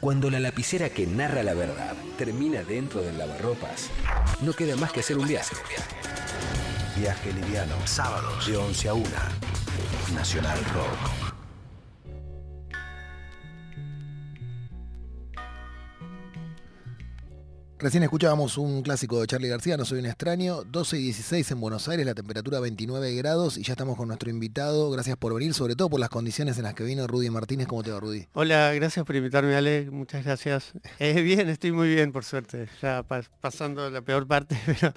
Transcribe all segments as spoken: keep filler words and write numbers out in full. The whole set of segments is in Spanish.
Cuando la lapicera que narra la verdad termina dentro del lavarropas, no queda más que hacer un viaje. Viaje liviano, sábados de once a una. Nacional Rock. Recién escuchábamos un clásico de Charly García, No soy un extraño, doce y dieciséis en Buenos Aires, la temperatura veintinueve grados y ya estamos con nuestro invitado. Gracias por venir, sobre todo por las condiciones en las que vino Rudy Martínez. ¿Cómo te va, Rudy? Hola, gracias por invitarme, Ale, muchas gracias. Eh, bien, estoy muy bien, por suerte, ya pa- pasando la peor parte, pero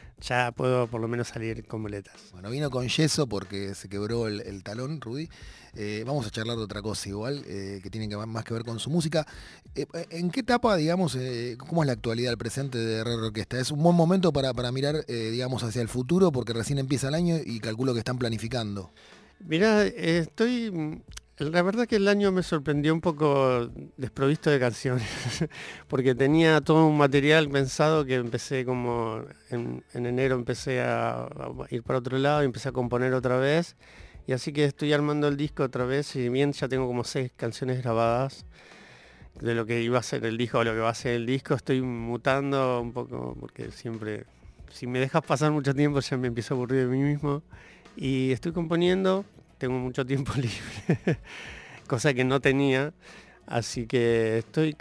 ya puedo por lo menos salir con muletas. Bueno, vino con yeso porque se quebró el, el talón, Rudy. Eh, vamos a charlar de otra cosa igual, eh, que tiene que ver, más que ver con su música. Eh, ¿En qué etapa, digamos, eh, cómo es la actualidad, el presente de R R Orquesta? ¿Es un buen momento para, para mirar, eh, digamos, hacia el futuro? Porque recién empieza el año y calculo que están planificando. Mirá, eh, estoy... La verdad que el año me sorprendió un poco desprovisto de canciones, porque tenía todo un material pensado que empecé como... En, en enero empecé a, a ir para otro lado y empecé a componer otra vez. Y así que estoy armando el disco otra vez, y bien ya tengo como seis canciones grabadas de lo que iba a ser el disco o lo que va a ser el disco. Estoy mutando un poco porque siempre, si me dejas pasar mucho tiempo ya me empiezo a aburrir de mí mismo. Y estoy componiendo, tengo mucho tiempo libre, cosa que no tenía, así que estoy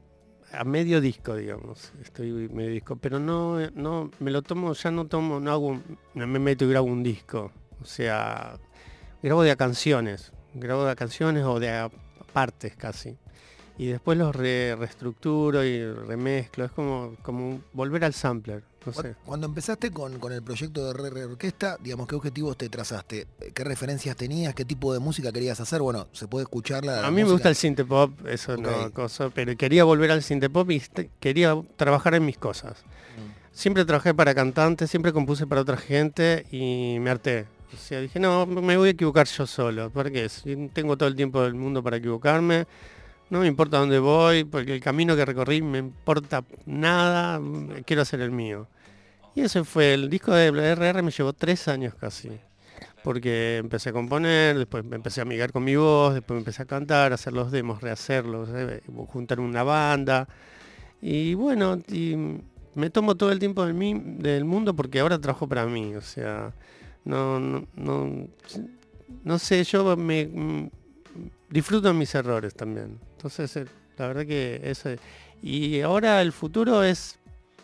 a medio disco, digamos, estoy medio disco, pero no, no me lo tomo, ya no tomo, no hago, no me meto y grabo un disco, o sea... Grabo de a canciones, grabo de a canciones o de a partes casi. Y después los re, reestructuro y remezclo. Es como, como volver al sampler, no sé. Cuando empezaste con, con el proyecto de R R Orquesta, digamos, ¿qué objetivos te trazaste? ¿Qué referencias tenías? ¿Qué tipo de música querías hacer? Bueno, se puede escucharla. A mí música? Me gusta el synthpop, eso okay. No, cosa, pero quería volver al synthpop y quería trabajar en mis cosas. Mm. Siempre trabajé para cantantes, siempre compuse para otra gente y me harté. O sea, dije, no, me voy a equivocar yo solo, porque si tengo todo el tiempo del mundo para equivocarme, no me importa dónde voy, porque el camino que recorrí me importa nada, quiero hacer el mío. Y ese fue, el disco de R R me llevó tres años casi, porque empecé a componer, después me empecé a amigar con mi voz, después me empecé a cantar, a hacer los demos, rehacerlos, eh, juntar una banda, y bueno, y me tomo todo el tiempo del, mí, del mundo porque ahora trabajo para mí, o sea... No, no, no, no sé, yo me, me disfruto de mis errores también. Entonces, la verdad que eso. Y ahora el futuro es,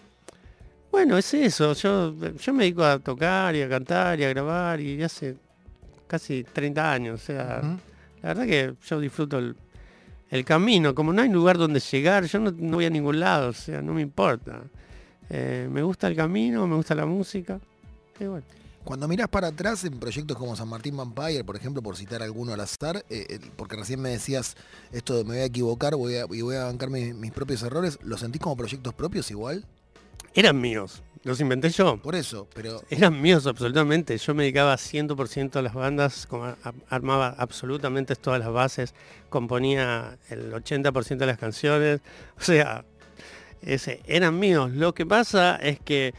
bueno, es eso. Yo, yo me dedico a tocar y a cantar y a grabar y hace casi treinta años. O sea, uh-huh. La verdad que yo disfruto el, el camino. Como no hay lugar donde llegar, yo no, no voy a ningún lado. O sea, no me importa. Eh, me gusta el camino, me gusta la música. Y bueno. Cuando mirás para atrás en proyectos como San Martín Vampire, por ejemplo, por citar alguno al azar, eh, porque recién me decías esto de me voy a equivocar voy a, y voy a bancar mis, mis propios errores, ¿los sentís como proyectos propios igual? Eran míos, los inventé yo. Por eso, pero... Eran míos absolutamente, yo me dedicaba cien por ciento a las bandas, armaba absolutamente todas las bases, componía el ochenta por ciento de las canciones, o sea, ese, eran míos. Lo que pasa es que...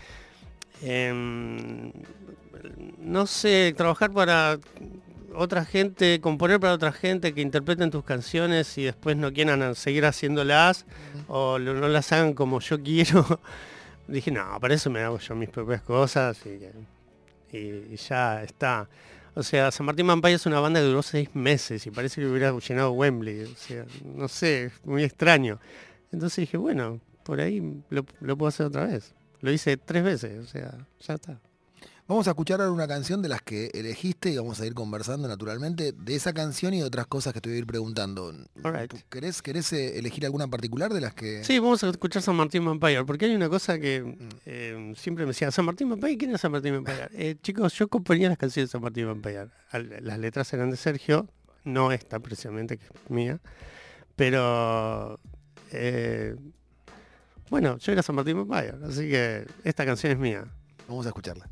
Eh, no sé, trabajar para otra gente, componer para otra gente que interpreten tus canciones y después no quieran seguir haciéndolas uh-huh. o no las hagan como yo quiero. Dije, no, para eso me hago yo mis propias cosas y, y, y ya está. O sea, San Martín Vampire es una banda que duró seis meses y parece que hubiera llenado Wembley. O sea, no sé, es muy extraño. Entonces dije, bueno, por ahí lo, lo puedo hacer otra vez. Lo hice tres veces, o sea, ya está. Vamos a escuchar ahora una canción de las que elegiste y vamos a ir conversando naturalmente de esa canción y de otras cosas que te voy a ir preguntando. Right. ¿Querés, querés elegir alguna en particular de las que...? Sí, vamos a escuchar San Martín Vampire, porque hay una cosa que eh, siempre me decía, San Martín Vampire, ¿quién es San Martín Vampire? Eh, chicos, yo componía las canciones de San Martín Vampire. Las letras eran de Sergio, no esta precisamente, que es mía, pero... Eh, bueno, yo era San Martín Vampire, así que esta canción es mía. Vamos a escucharla.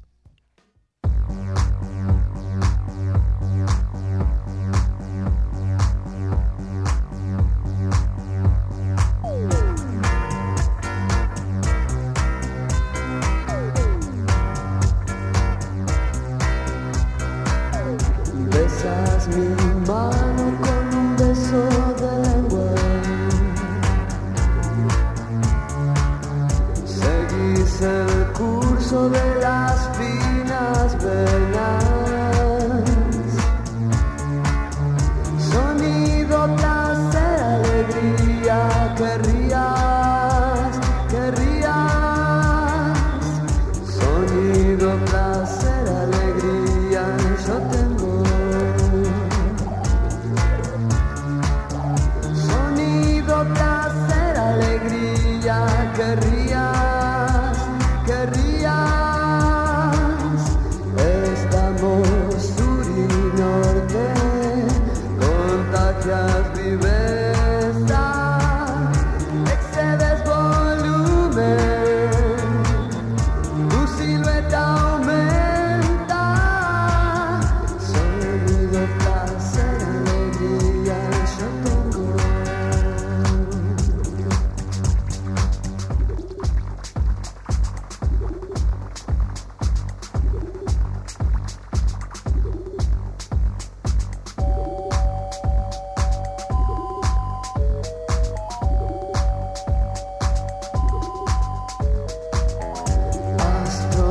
Besas mi mano con un beso de lengua.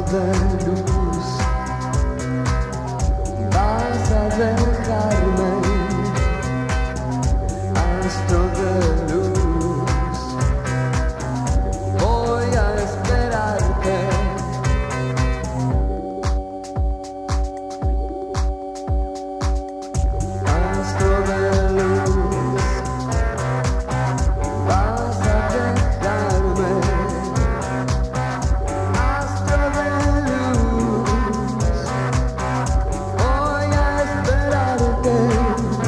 de luz, vas a dejarme, astro de luz, voy a esperarte. Astro de luz, vas a dejarme. Astro de luz, voy a esperarte.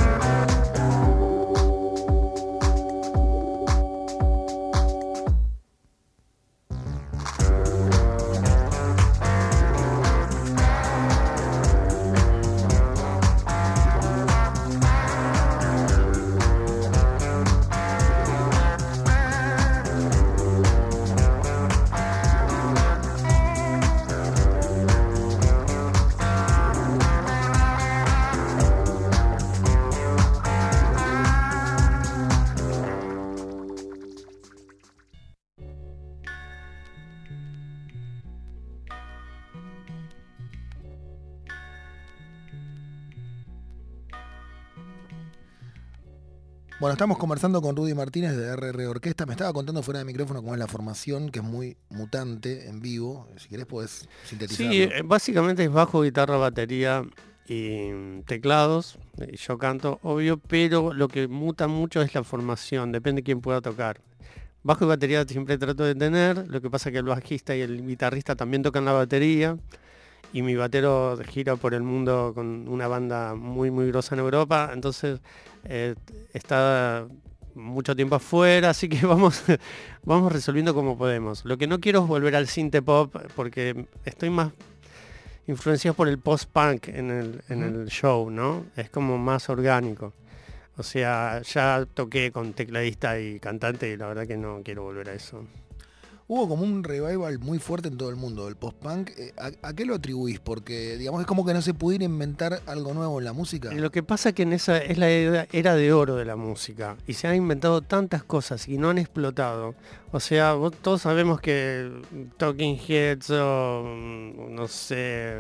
Bueno, estamos conversando con Rudy Martínez de R R Orquesta. Me estaba contando fuera de micrófono cómo es la formación, que es muy mutante en vivo. Si querés podés sintetizarlo. Sí, básicamente es bajo, guitarra, batería y teclados. Y yo canto, obvio, pero lo que muta mucho es la formación, depende de quién pueda tocar. Bajo y batería siempre trato de tener, lo que pasa es que el bajista y el guitarrista también tocan la batería. Y mi batero gira por el mundo con una banda muy muy grosa en Europa, entonces eh, está mucho tiempo afuera, así que vamos, vamos resolviendo como podemos. Lo que no quiero es volver al synth pop, porque estoy más influenciado por el post-punk en el, en el show, ¿no? Es como más orgánico. O sea, ya toqué con tecladista y cantante y la verdad que no quiero volver a eso. Hubo como un revival muy fuerte en todo el mundo del post-punk. ¿A, ¿A qué lo atribuís? Porque, digamos, es como que no se pudiera inventar algo nuevo en la música. Lo que pasa es que en esa es la era, era de oro de la música. Y se han inventado tantas cosas y no han explotado. O sea, vos, todos sabemos que Talking Heads o, no sé,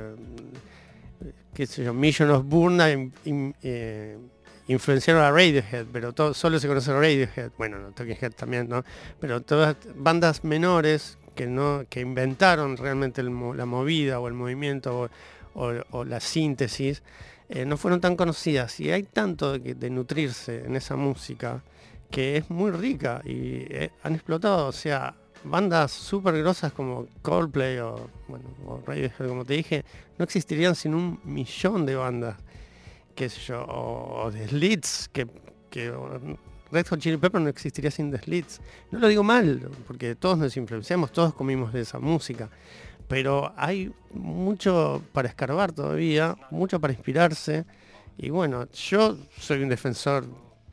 qué sé yo, Mission of Burna in, in, eh, influenciaron a Radiohead, pero todo, solo se conoce Radiohead, bueno, no, Talking Head también, ¿no? Pero todas bandas menores que no que inventaron realmente el, la movida o el movimiento o, o, o la síntesis, eh, no fueron tan conocidas. Y hay tanto de, de nutrirse en esa música que es muy rica y eh, han explotado. O sea, bandas súper grosas como Coldplay o, bueno, o Radiohead, como te dije, no existirían sin un millón de bandas. Qué sé yo, o, o The Slits, que, que Red Hot Chili Peppers no existiría sin The Slits. No lo digo mal, porque todos nos influenciamos, todos comimos de esa música, pero hay mucho para escarbar todavía, mucho para inspirarse, y bueno, yo soy un defensor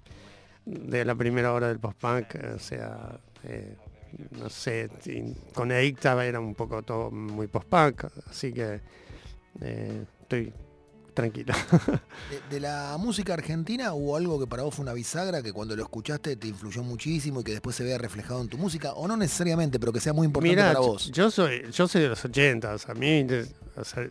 de la primera hora del post-punk, o sea, eh, no sé, con Edicta era un poco todo muy post-punk, así que eh, estoy tranquilo. De, de la música argentina, ¿hubo algo que para vos fue una bisagra, que cuando lo escuchaste te influyó muchísimo y que después se vea reflejado en tu música? O no necesariamente, pero que sea muy importante Mirá, para vos. Yo soy, yo soy de los ochentas. A mí o sea,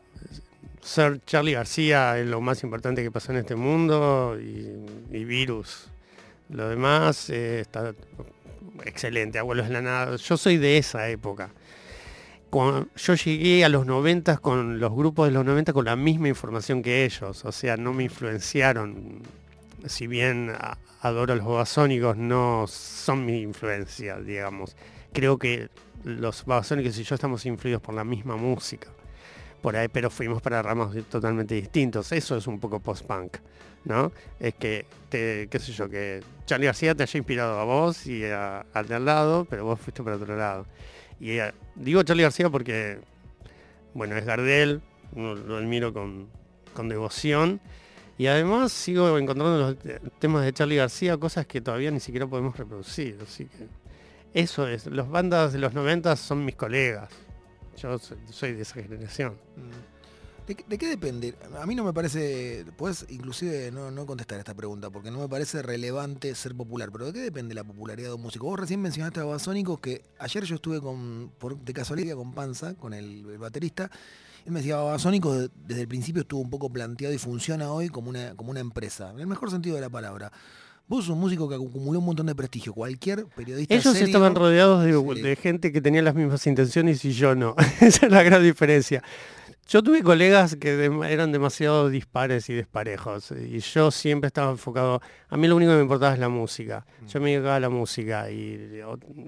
ser Charly García es lo más importante que pasó en este mundo y, y Virus. Lo demás eh, está excelente, Abuelos de la Nada. Yo soy de esa época. Cuando yo llegué a los noventas con los grupos de los noventa con la misma información que ellos, o sea, no me influenciaron. Si bien a, adoro a los Babasónicos, no son mi influencia, digamos. Creo que los Babasónicos y yo estamos influidos por la misma música, por ahí, pero fuimos para ramas totalmente distintos. Eso es un poco post-punk, ¿no? Es que, te, qué sé yo, que Charly García te haya inspirado a vos y a, al de al lado, pero vos fuiste para otro lado. Y eh, digo Charly García porque, bueno, es Gardel, lo, lo admiro con, con devoción. Y además sigo encontrando los temas de Charly García, cosas que todavía ni siquiera podemos reproducir. Así que eso es, las bandas de los noventa son mis colegas. Yo soy, soy de esa generación. ¿De, ¿De qué depende? A mí no me parece, puedes inclusive no, no contestar esta pregunta, porque no me parece relevante ser popular, pero ¿de qué depende la popularidad de un músico? Vos recién mencionaste a Babasónicos, que ayer yo estuve con, por, de casualidad con Panza, con el, el baterista. Él me decía, Babasónicos desde el principio estuvo un poco planteado y funciona hoy como una, como una empresa, en el mejor sentido de la palabra. Vos sos un músico que acumuló un montón de prestigio. Cualquier periodista Ellos serio, estaban rodeados de, sí. de gente que tenía las mismas intenciones y yo no. Esa es la gran diferencia. Yo tuve colegas que de, eran demasiado dispares y desparejos. Y yo siempre estaba enfocado... A mí lo único que me importaba es la música. Yo me dedicaba a la música. Y,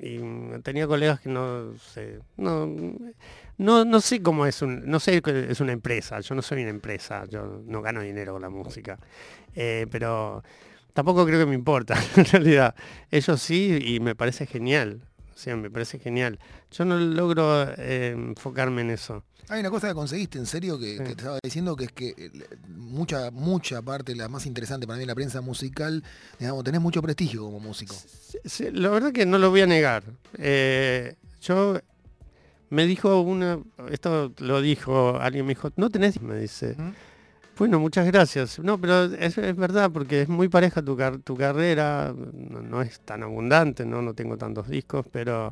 y tenía colegas que no sé... No, no, no sé cómo es un... No sé que es una empresa. Yo no soy una empresa. Yo no gano dinero con la música. Eh, pero... Tampoco creo que me importa, en realidad. Ellos sí, y me parece genial. O sea, me parece genial. Yo no logro eh, enfocarme en eso. Hay una cosa que conseguiste, en serio, que, Sí. que te estaba diciendo, que es que eh, mucha, mucha parte, la más interesante para mí en la prensa musical, digamos, tenés mucho prestigio como músico. Sí, la verdad que no lo voy a negar. Eh, yo me dijo una, esto lo dijo alguien, me dijo, no tenés, me dice. ¿Mm? Bueno, muchas gracias. No, pero es, es verdad, porque es muy pareja tu, car tu carrera, no, no es tan abundante, ¿no? No tengo tantos discos, pero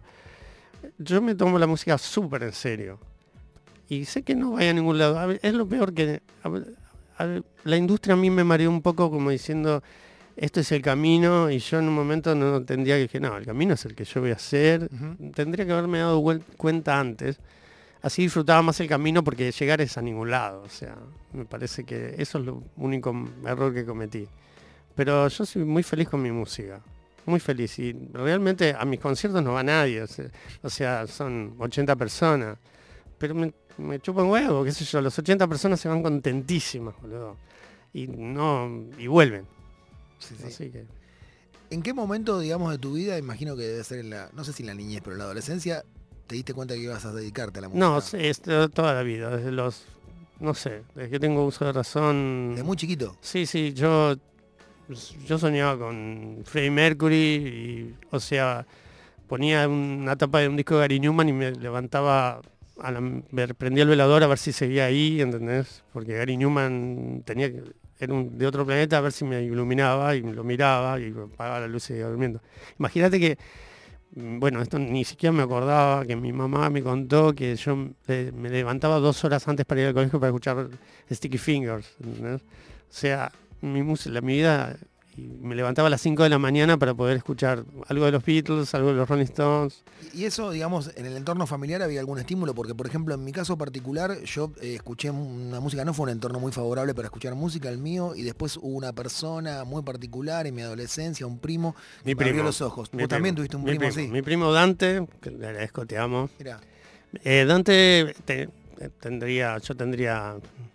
yo me tomo la música súper en serio. Y sé que no vaya a ningún lado. A ver, es lo peor que... A ver, a ver, la industria a mí me mareó un poco como diciendo, esto es el camino, y yo en un momento no tendría que decir, no, el camino es el que yo voy a hacer. Uh-huh. Tendría que haberme dado cuenta antes. Así disfrutaba más el camino, porque llegar es a ningún lado. O sea, me parece que eso es lo único error que cometí. Pero yo soy muy feliz con mi música. Muy feliz. Y realmente a mis conciertos no va nadie. O sea, o sea son ochenta personas. Pero me, me chupan huevo, qué sé yo. Los ochenta personas se van contentísimas, boludo. Y no, y vuelven. Sí, sí. Así que... ¿En qué momento, digamos, de tu vida, imagino que debe ser en la, no sé si en la niñez, pero en la adolescencia, te diste cuenta que ibas a dedicarte a la música? No, sí, es toda la vida, desde los, no sé, desde que tengo uso de razón. ¿De muy chiquito? Sí, sí, yo, yo soñaba con Freddie Mercury, y, o sea, ponía una tapa de un disco de Gary Newman y me levantaba, a la, me prendía el velador a ver si seguía ahí, ¿entendés? Porque Gary Newman tenía que, era un, de otro planeta, a ver si me iluminaba, y lo miraba y apagaba la luz y seguía durmiendo. Imagínate que, bueno, esto ni siquiera me acordaba, que mi mamá me contó que yo eh, me levantaba dos horas antes para ir al colegio para escuchar Sticky Fingers, ¿entendés? O sea, mi música, mi vida, y me levantaba a las cinco de la mañana para poder escuchar algo de los Beatles, algo de los Rolling Stones. Y eso, digamos, en el entorno familiar había algún estímulo, porque, por ejemplo, en mi caso particular, yo eh, escuché una música, no fue un entorno muy favorable para escuchar música, el mío, y después hubo una persona muy particular en mi adolescencia, un primo, Mi que me primo. abrió los ojos. Mi Vos primo. también tuviste un Mi primo, primo, así. Mi primo Dante, que le agradezco, te amo. Mirá. Eh, Dante te- tendría, yo tendría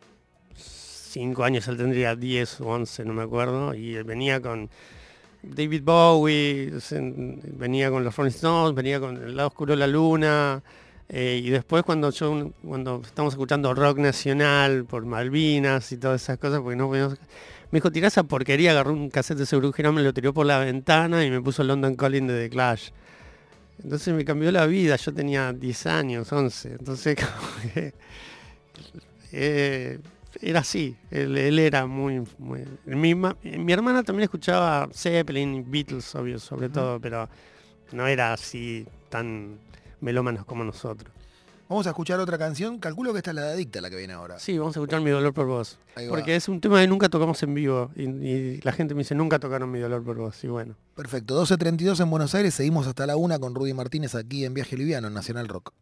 cinco años, él tendría diez o once, no me acuerdo, y él venía con David Bowie, se- venía con los Rolling Stones, venía con El lado oscuro de la luna, eh, y después cuando yo cuando estamos escuchando rock nacional por Malvinas y todas esas cosas, porque no podíamos- me dijo, tirá esa porquería, agarró un cassette de Seguro Girán, me lo tiró por la ventana y me puso London Calling de The Clash. Entonces me cambió la vida, yo tenía diez años, once, entonces como que, eh, era así, él, él era muy... muy mi, ma- mi hermana también escuchaba Zeppelin, Beatles, obvio, sobre Ujú. todo, pero no era así tan melómanos como nosotros. Vamos a escuchar otra canción, calculo que esta es la de Adicta, la que viene ahora. Sí, vamos a escuchar Mi dolor por vos, Ahí va. porque es un tema que nunca tocamos en vivo, y, y la gente me dice, nunca tocaron Mi dolor por vos, y bueno. Perfecto, doce treinta y dos en Buenos Aires, seguimos hasta la una con Rudy Martínez aquí en Viaje Liviano, en Nacional Rock.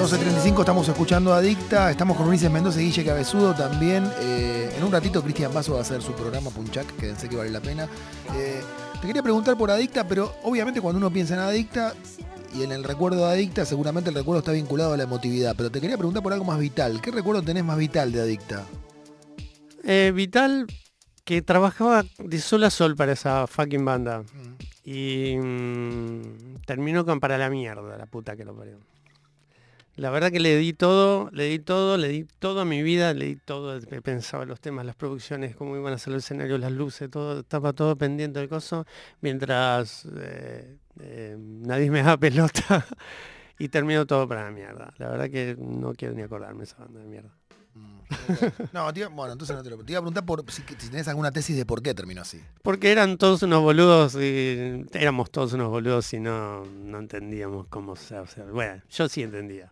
doce treinta y cinco estamos escuchando Adicta, estamos con Ulises Mendoza y Guille Cabezudo también. Eh, en un ratito Cristian Basso va a hacer su programa Punchac, que pensé que vale la pena. Eh, te quería preguntar por Adicta, pero obviamente cuando uno piensa en Adicta y en el recuerdo de Adicta, seguramente el recuerdo está vinculado a la emotividad. Pero te quería preguntar por algo más vital. ¿Qué recuerdo tenés más vital de Adicta? Eh, vital, que trabajaba de sol a sol para esa fucking banda. Mm. Y mmm, terminó con para la mierda, la puta que lo parió. La verdad que le di todo, le di todo, le di todo a mi vida, le di todo, pensaba los temas, las producciones, cómo iban a ser los escenarios, las luces, todo, estaba todo pendiente del coso, mientras eh, eh, nadie me da pelota y terminó todo para la mierda. La verdad que no quiero ni acordarme de esa banda de mierda. Okay. No, tío, bueno, entonces no te lo... Te iba a preguntar por, si, si tenés alguna tesis de por qué terminó así. Porque eran todos unos boludos y éramos todos unos boludos y no, no entendíamos cómo se hace. Bueno, yo sí entendía.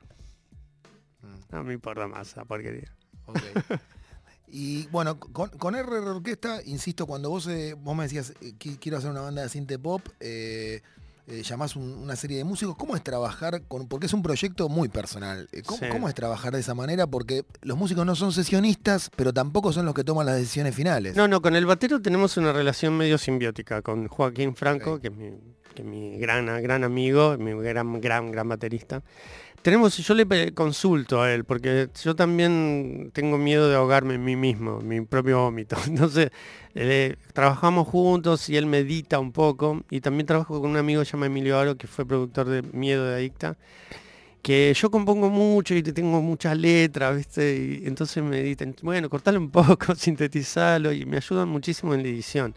No me importa más esa porquería. Okay. Y bueno, con, con R R Orquesta, insisto, cuando vos, eh, vos me decías eh, quiero hacer una banda de synth pop, eh, eh, llamás un, una serie de músicos, ¿cómo es trabajar con, porque es un proyecto muy personal, eh, ¿cómo, sí. ¿cómo es trabajar de esa manera? Porque los músicos no son sesionistas, pero tampoco son los que toman las decisiones finales. No, no, con el batero tenemos una relación medio simbiótica, con Joaquín Franco, okay. que es mi, que es mi gran, gran amigo, mi gran, gran, gran baterista. Tenemos, yo le consulto a él, porque yo también tengo miedo de ahogarme en mí mismo, mi propio vómito. Entonces, eh, trabajamos juntos y él medita un poco. Y también trabajo con un amigo que se llama Emilio Aro, que fue productor de Miedo de Adicta, que yo compongo mucho y tengo muchas letras, ¿viste? Y entonces me editan, bueno, cortalo un poco, sintetizarlo, y me ayudan muchísimo en la edición.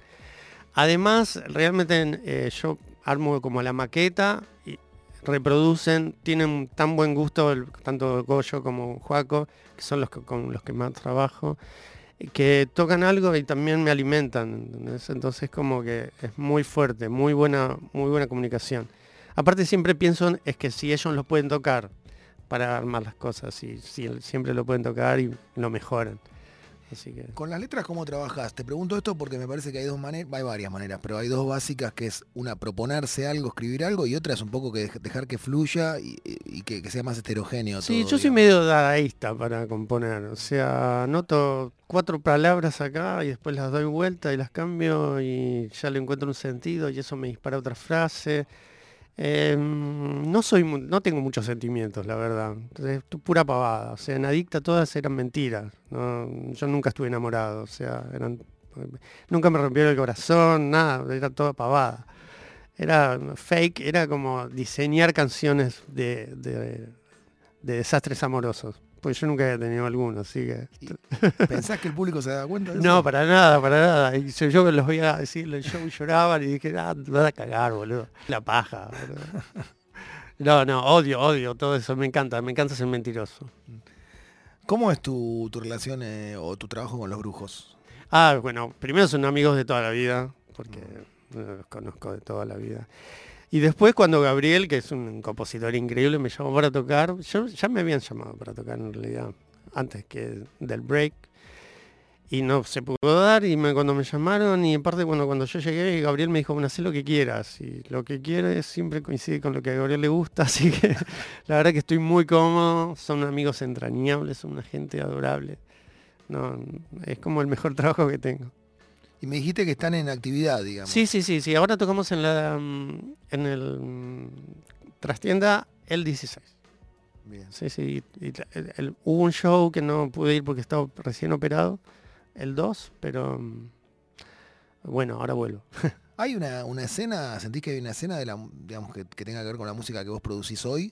Además, realmente eh, yo armo como la maqueta y reproducen, tienen tan buen gusto el, tanto Goyo como Joaco, que son los que, con los que más trabajo, que tocan algo y también me alimentan, ¿entendés? Entonces como que es muy fuerte, muy buena, muy buena comunicación. Aparte siempre pienso es que si ellos lo pueden tocar para armar las cosas, y si siempre lo pueden tocar y lo mejoran. Así que... Con las letras, ¿cómo trabajás? Te pregunto esto porque me parece que hay dos maneras, hay varias maneras, pero hay dos básicas, que es una, proponerse algo, escribir algo, y otra es un poco que dejar que fluya y, y que, que sea más heterogéneo. Sí, todo, yo soy medio dadaísta para componer, o sea, anoto cuatro palabras acá y después las doy vuelta y las cambio y ya le encuentro un sentido y eso me dispara otra frase. Eh, no soy, no tengo muchos sentimientos, la verdad. Es pura pavada. O sea, en Adicta todas eran mentiras. ¿no? Yo nunca estuve enamorado. O sea, eran, nunca me rompieron el corazón, nada. Era toda pavada. Era fake. Era como diseñar canciones de, de, de desastres amorosos. Pues yo nunca había tenido alguno, así que... ¿Pensás que el público se da cuenta de eso? No, para nada, para nada. Y yo, yo los voy a decir, el show lloraban y dije, ah, te vas a cagar, boludo. La paja, boludo. No, no, odio, odio todo eso, me encanta, me encanta ser mentiroso. ¿Cómo es tu, tu relación eh, o tu trabajo con los brujos? Ah, bueno, primero son amigos de toda la vida, porque los conozco de toda la vida. Y después cuando Gabriel, que es un compositor increíble, me llamó para tocar, yo, ya me habían llamado para tocar en realidad, antes que del break, y no se pudo dar, y me, cuando me llamaron, y aparte bueno, cuando yo llegué, Gabriel me dijo, bueno, haz lo que quieras, y lo que quieres siempre coincide con lo que a Gabriel le gusta, así que la verdad que estoy muy cómodo, son amigos entrañables, son una gente adorable, no, es como el mejor trabajo que tengo. Y me dijiste que están en actividad, digamos. Sí, sí, sí, sí. Ahora tocamos en la en el trastienda el dieciséis. Bien. Sí, sí. Y, y, el, el, hubo un show que no pude ir porque estaba recién operado, el dos, pero bueno, ahora vuelvo. ¿Hay una, una escena, sentís que hay una escena de la, digamos, que, que tenga que ver con la música que vos producís hoy?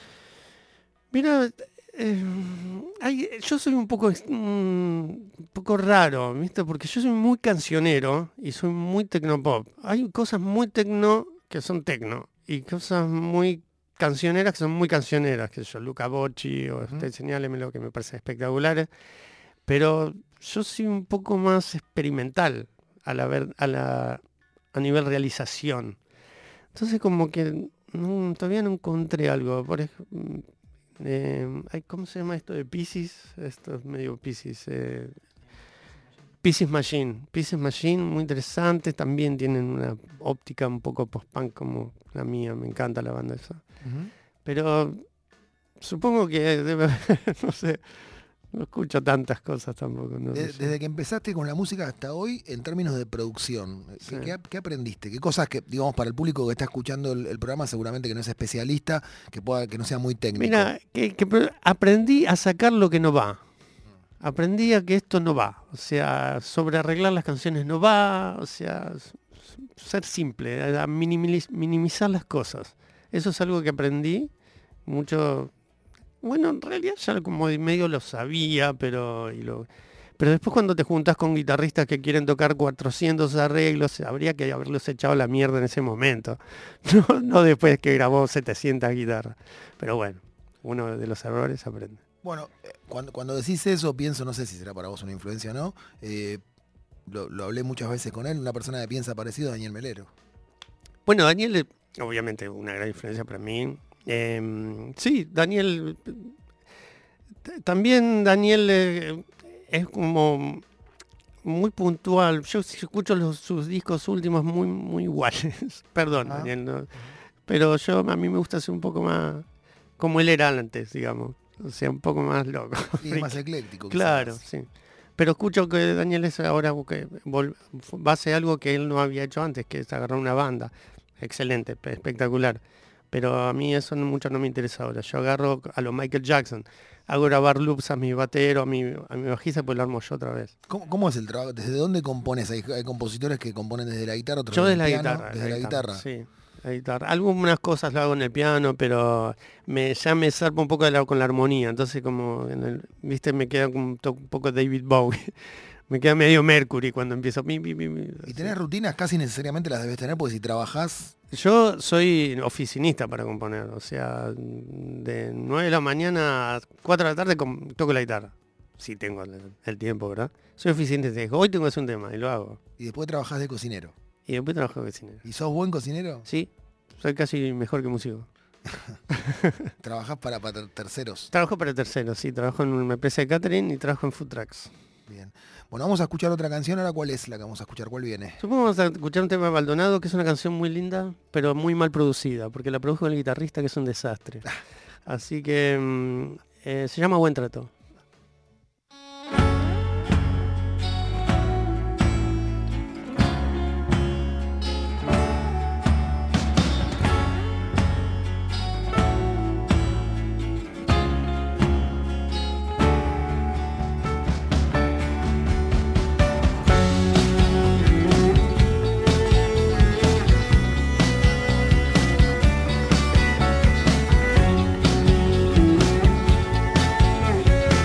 Mira, Eh, hay, yo soy un poco un poco raro, ¿viste? Porque yo soy muy cancionero y soy muy tecnopop. Hay cosas muy tecno que son tecno y cosas muy cancioneras que son muy cancioneras, que yo, Luca Bocci o uh-huh. este, Señálemelo, que me parecen espectaculares. Pero yo soy un poco más experimental a la, ver, a, la a nivel realización. Entonces como que no, todavía no encontré algo. Por ejemplo, Eh, ¿cómo se llama esto de Pisces? Esto es medio Pisces. Eh, Pisces Machine. Pisces Machine, muy interesante. También tienen una óptica un poco post-punk como la mía. Me encanta la banda esa. Uh-huh. Pero Supongo que debe haber, no sé, no escucho tantas cosas tampoco. No De- sé. desde que empezaste con la música hasta hoy, en términos de producción, ¿qué, Sí. qué- qué aprendiste? ¿Qué cosas que, digamos, para el público que está escuchando el, el programa, seguramente que no es especialista, que pueda, que no sea muy técnico? Mira, que, que pre- aprendí a sacar lo que no va. Aprendí a que esto no va. O sea, sobre arreglar las canciones no va. O sea, s- s- ser simple, a minimiz- minimizar las cosas. Eso es algo que aprendí mucho. Bueno, en realidad ya como de medio lo sabía, pero y lo, pero después cuando te juntas con guitarristas que quieren tocar cuatrocientos arreglos, habría que haberlos echado a la mierda en ese momento. No, no después que grabó setecientas guitarras. Pero bueno, uno de los errores aprende. Bueno, eh, cuando, cuando decís eso, pienso, no sé si será para vos una influencia o no, eh, lo, lo hablé muchas veces con él, una persona que piensa parecido a Daniel Melero. Bueno, Daniel, eh, obviamente una gran influencia para mí. Eh, sí, Daniel, t- también Daniel eh, es como muy puntual. Yo si escucho los, sus discos últimos muy, muy iguales. Perdón, Ah. Daniel, ¿no? Pero yo a mí me gusta ser un poco más como él era antes, digamos. O sea, un poco más loco. Y es más ecléctico. quizás. Claro, sí. Pero escucho que Daniel es ahora que vol- va a hacer algo que él no había hecho antes, que es agarrar una banda. Excelente, pe- espectacular. Pero a mí eso no- mucho no me interesa ahora. Yo agarro a lo Michael Jackson. Hago grabar loops a mi batero, a mi, a mi bajista, pues lo armo yo otra vez. ¿Cómo, cómo es el trabajo? ¿Desde dónde compones? Hay, hay compositores que componen desde la guitarra, otros Yo desde desde el la piano, guitarra. desde la guitarra. Sí, la guitarra. Algunas cosas lo hago en el piano, pero me, ya me zarpa un poco de la- con la armonía. Entonces como, en el, viste, me queda un, to- un poco David Bowie. Me queda medio Mercury cuando empiezo. Mi, mi, mi, mi, Y así. tenés rutinas, casi necesariamente las debes tener, porque si trabajás, Yo soy oficinista para componer, o sea, de nueve de la mañana a cuatro de la tarde com- toco la guitarra. Si tengo el, el tiempo, ¿verdad? Soy oficinista, digo, hoy tengo que hacer un tema y lo hago. y después trabajás de cocinero. Y después trabajo de cocinero. ¿Y sos buen cocinero? Sí, soy casi mejor que músico. Trabajás para, para terceros. Trabajo para terceros, sí, trabajo en una empresa de catering y trabajo en food trucks. Bien. Bueno, vamos a escuchar otra canción. Ahora, ¿cuál es la que vamos a escuchar? ¿Cuál viene? Supongo que vamos a escuchar un tema de Maldonado, que es una canción muy linda, pero muy mal producida, porque la produjo el guitarrista, que es un desastre. Así que mm, eh, se llama Buen Trato. Thank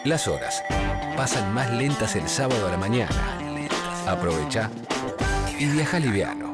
Las horas pasan más lentas el sábado a la mañana. Aprovecha y viaja liviano.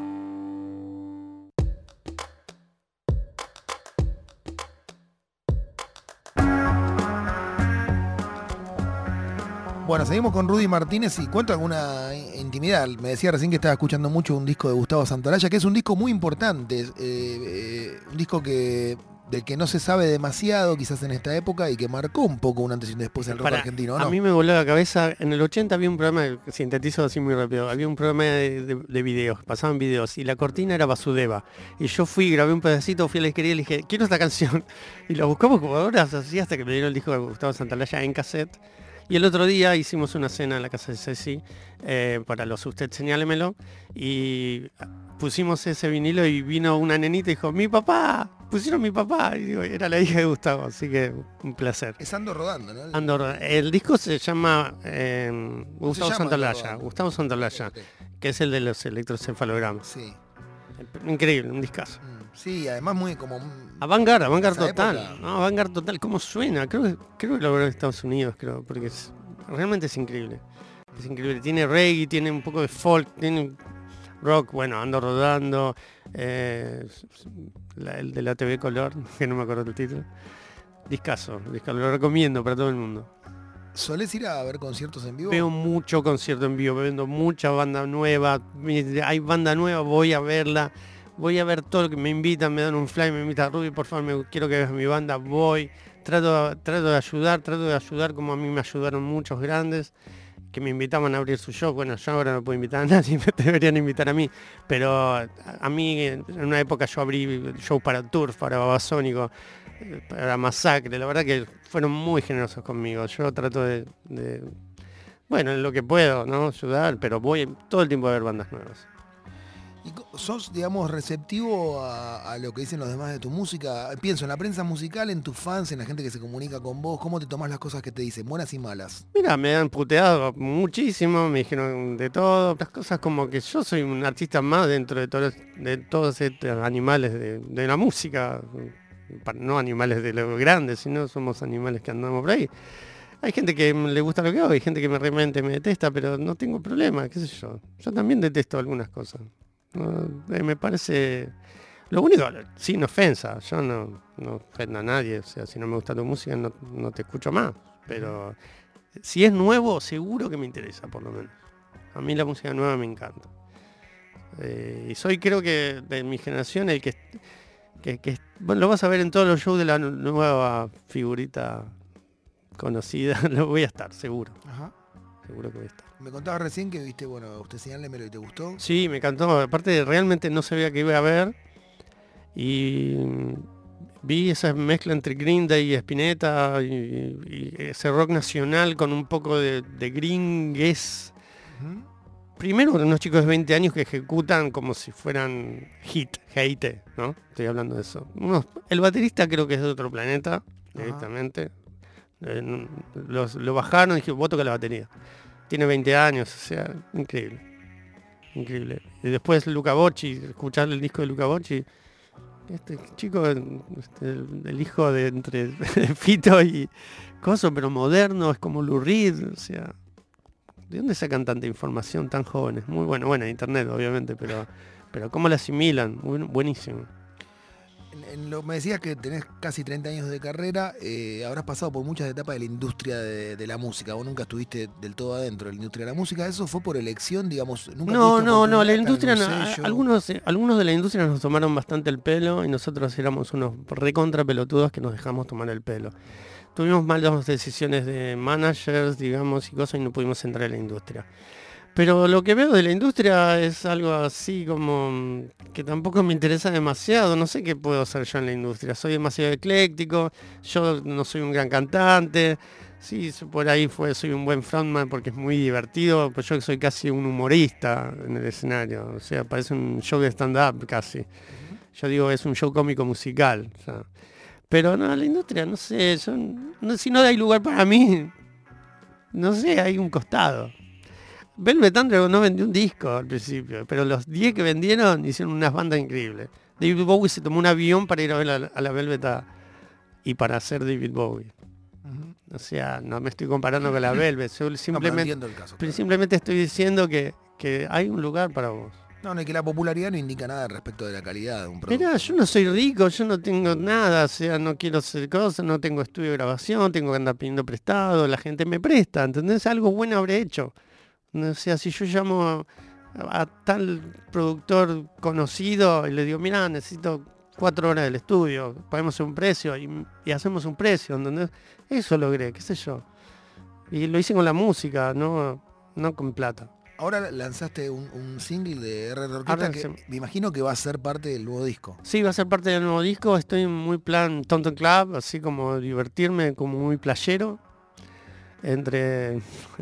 Bueno, seguimos con Rudy Martínez y cuento alguna intimidad. Me decía recién que estaba escuchando mucho un disco de Gustavo Santaolalla, que es un disco muy importante, eh, eh, un disco que del que no se sabe demasiado quizás en esta época y que marcó un poco un antes y un después en el rock Para, argentino, ¿no? A mí me voló la cabeza, en el ochenta había un programa, sintetizo así muy rápido, había un programa de, de, de videos, pasaban videos, y la cortina era Vasudeva. Y yo fui, grabé un pedacito, fui a la disquería y le dije, quiero esta canción. Y lo buscamos como horas así hasta que me dieron el disco de Gustavo Santaolalla en cassette. Y el otro día hicimos una cena en la casa de Ceci, eh, para los Usted Señálemelo, y pusimos ese vinilo y vino una nenita y dijo, mi papá, pusieron mi papá, y digo, era la hija de Gustavo, así que un placer. Es Ando Rodando, ¿no? Ando Rodando. El disco se llama eh, Gustavo llama Santaolalla, Gustavo Santaolalla, okay. que es el de los electroencefalogramas. Sí. Increíble, un discazo. Sí, además muy como... Avant-garde, avant-garde esa total. época. No, avant-garde total. ¿Cómo suena? Creo que, creo que lo logró en Estados Unidos, creo, porque es, realmente es increíble. Es increíble. Tiene reggae, tiene un poco de folk, tiene rock, bueno, Ando Rodando, eh, la- el de la T V Color, que no me acuerdo del título. Discazo, discazo, lo recomiendo para todo el mundo. ¿Solés ir a ver conciertos en vivo? Veo mucho concierto en vivo, vendo mucha banda nueva, mi- hay banda nueva, voy a verla, voy a ver todo lo que me invitan, me dan un fly, me invita Rudy, por favor, me, quiero que veas mi banda, voy, trato, trato de ayudar, trato de ayudar como a mí me ayudaron muchos grandes, que me invitaban a abrir su show. Bueno, yo ahora no puedo invitar a nadie, me deberían invitar a mí, pero a, a mí en una época yo abrí show para Turf, para Babasónico, eh, para Masacre, la verdad que fueron muy generosos conmigo. Yo trato de, de bueno, en lo que puedo, ¿no? Ayudar, pero voy todo el tiempo a ver bandas nuevas. ¿Y co- sos, digamos, receptivo a, a lo que dicen los demás de tu música? Pienso en la prensa musical, en tus fans, en la gente que se comunica con vos. ¿Cómo te tomás las cosas que te dicen, buenas y malas? Mira, me han puteado muchísimo, me dijeron de todo, las cosas como que yo soy un artista más dentro de todos, de todos estos animales de, de la música, pa- no animales de lo grandes, sino somos animales que andamos por ahí. Hay gente que le gusta lo que hago, hay gente que me realmente me detesta, pero no tengo problema, qué sé yo. Yo también detesto algunas cosas. No, eh, me parece... Lo único, sin ofensa, yo no, no ofendo a nadie, o sea, si no me gusta tu música no, no te escucho más, pero si es nuevo, seguro que me interesa, por lo menos. A mí la música nueva me encanta. Eh, y soy, creo que, de mi generación, el que, que, que... Bueno, lo vas a ver en todos los shows de la nu- nueva figurita conocida, lo voy a estar, seguro. Ajá. Seguro que voy a estar. Me contabas recién que viste, bueno, usted señálemelo y te gustó. Sí, me encantó. Aparte, realmente no sabía que iba a ver. Y vi esa mezcla entre Green Day y Spinetta y, y ese rock nacional con un poco de, de gringues. Ujú. Primero, unos chicos de veinte años que ejecutan como si fueran hit, hate, ¿no? Estoy hablando de eso. Unos- el baterista creo que es de otro planeta, directamente. Eh, no- los, lo bajaron y dije, vos toca la batería. Tiene veinte años, o sea, increíble. Increíble. Y después Luca Bocci, escuchar el disco de Luca Bocci. Este chico, este, el, el hijo de entre Fito y Coso, pero moderno, es como Lou Reed, o sea, ¿de dónde sacan tanta información tan jóvenes? Muy bueno, bueno, internet obviamente, pero pero cómo la asimilan, muy, buenísimo. En, en lo, me decías que tenés casi treinta años de carrera, eh, habrás pasado por muchas etapas de la industria de, de la música. Vos nunca estuviste del todo adentro de la industria de la música. ¿Eso fue por elección, digamos? ¿Nunca No, tuviste no, no, oportunidad la de estar en industria, un no, sello? algunos, eh, algunos de la industria nos tomaron bastante el pelo y nosotros éramos unos recontra pelotudos que nos dejamos tomar el pelo. Tuvimos malas decisiones de managers, digamos, y cosas y no pudimos entrar en la industria. Pero lo que veo de la industria es algo así como mm, que tampoco me interesa demasiado. No sé qué puedo hacer yo en la industria. Soy demasiado ecléctico, yo no soy un gran cantante. Sí, por ahí fue, soy un buen frontman porque es muy divertido, pues yo soy casi un humorista en el escenario. O sea, parece un show de stand-up casi. Yo digo, es un show cómico musical. O sea. Pero no, la industria, no sé, yo, no, si no hay lugar para mí, no sé, hay un costado. Velvet Underground no vendió un disco al principio, pero los diez que vendieron hicieron unas bandas increíbles. David Bowie se tomó un avión para ir a ver a, a la Velvet a- y para hacer David Bowie. Ujú. O sea, no me estoy comparando con la Velvet, yo No, pero simplemente, entiendo el caso, pero claro. simplemente estoy diciendo que, que hay un lugar para vos. No, no, y que la popularidad no indica nada respecto de la calidad de un producto. Mirá, yo no soy rico, yo no tengo nada, o sea, no quiero hacer cosas, no tengo estudio de grabación, tengo que andar pidiendo prestado, la gente me presta, ¿entendés? Algo bueno habré hecho. O sea, si yo llamo a, a tal productor conocido y le digo, mirá, necesito cuatro horas del estudio, ponemos un precio y, y hacemos un precio, ¿entendés? Eso logré, qué sé yo. Y lo hice con la música, no, no con plata. Ahora lanzaste un, un single de R R Orquesta Ahora que se- me imagino que va a ser parte del nuevo disco. Sí, va a ser parte del nuevo disco, estoy muy plan Tonto Club, así como divertirme, como muy playero, entre eh,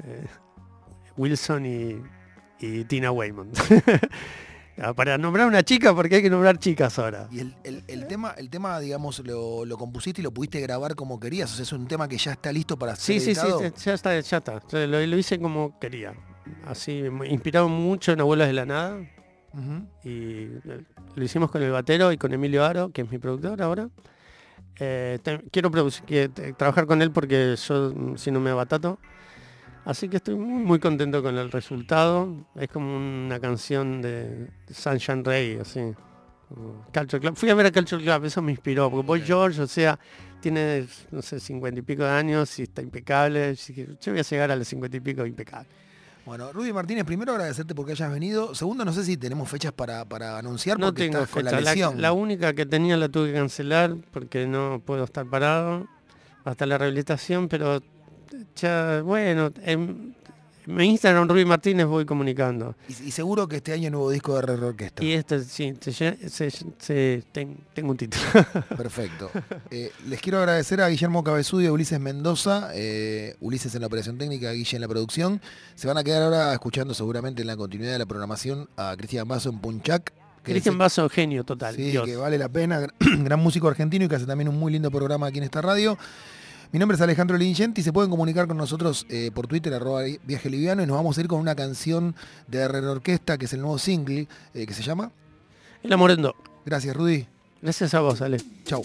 Wilson y, y Tina Weymouth. Ah, para nombrar una chica, porque hay que nombrar chicas ahora. Y el, el- el tema, el tema, digamos, lo, lo compusiste y lo pudiste grabar como querías. O sea, es un tema que ya está listo para ser Sí, sí, sí, editado. ya está, ya está. Lo, lo hice como quería. Así, me- inspirado mucho en Abuelas de la Nada. Ujú. Y eh, lo hicimos con el batero y con Emilio Aro, que es mi productor ahora. Eh, te- quiero producir, que, te- trabajar con él porque yo mm, si no me abatato. Así que estoy muy, muy contento con el resultado. Es como una canción de Sunshine Ray, así. como Culture Club. Fui a ver a Culture Club, eso me inspiró, porque Boy George, o sea, tiene, no sé, cincuenta y pico de años y está impecable. Así que yo voy a llegar a los cincuenta y pico impecable. Bueno, Rudy Martínez, primero agradecerte porque hayas venido. Segundo, no sé si tenemos fechas para, para anunciar No porque tengo estás con fecha. la La, lesión. la única que tenía la tuve que cancelar porque no puedo estar parado hasta la rehabilitación, pero ya, bueno, en mi Instagram Rudy Martínez voy comunicando. Y, y seguro que este año nuevo disco de R R Orquesta. Y este sí, se, se- se- ten- tengo un título. Perfecto. Eh, les quiero agradecer a Guillermo Cabezudo y a Ulises Mendoza, eh, Ulises en la operación técnica, Guille en la producción. Se van a quedar ahora escuchando seguramente en la continuidad de la programación a Cristian Basso en Punchac. que Cristian se- Basso, genio total. Sí, Dios. que vale la pena, gran músico argentino y que hace también un muy lindo programa aquí en esta radio. Mi nombre es Alejandro Lingenti, se pueden comunicar con nosotros eh, por Twitter, arroba Viaje Liviano, y nos vamos a ir con una canción de R R Orquesta, que es el nuevo single, eh, que se llama. El Amorendo. Gracias, Rudy. Gracias a vos, Ale. Chau.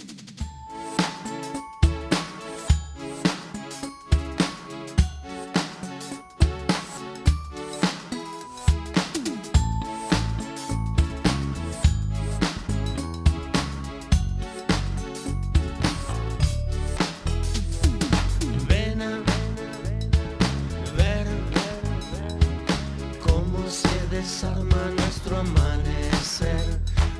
Ven a ver cómo se desarma nuestro amanecer.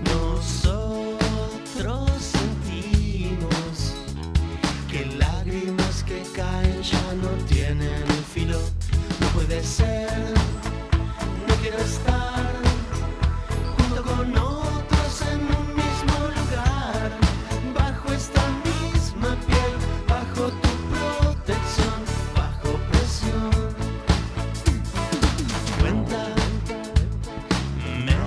Nosotros sentimos que lágrimas que caen ya no tienen filo. No puede ser, no quiero estar junto con otros en un mismo lugar, bajo esta misma piel, bajo tu protección, bajo presión. Cuéntame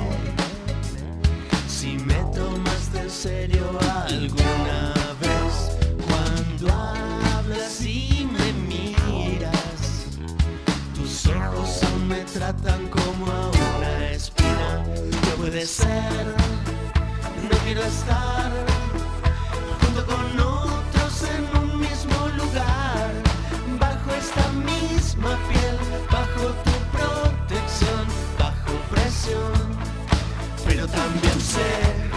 si me tomaste en serio alguna vez cuando hablas y me miras. Tus ojos aún me tratan como a una espina. No puede ser, no quiero estar junto con otros en un mismo lugar, bajo esta misma piel, bajo tu protección, bajo presión. Pero también sé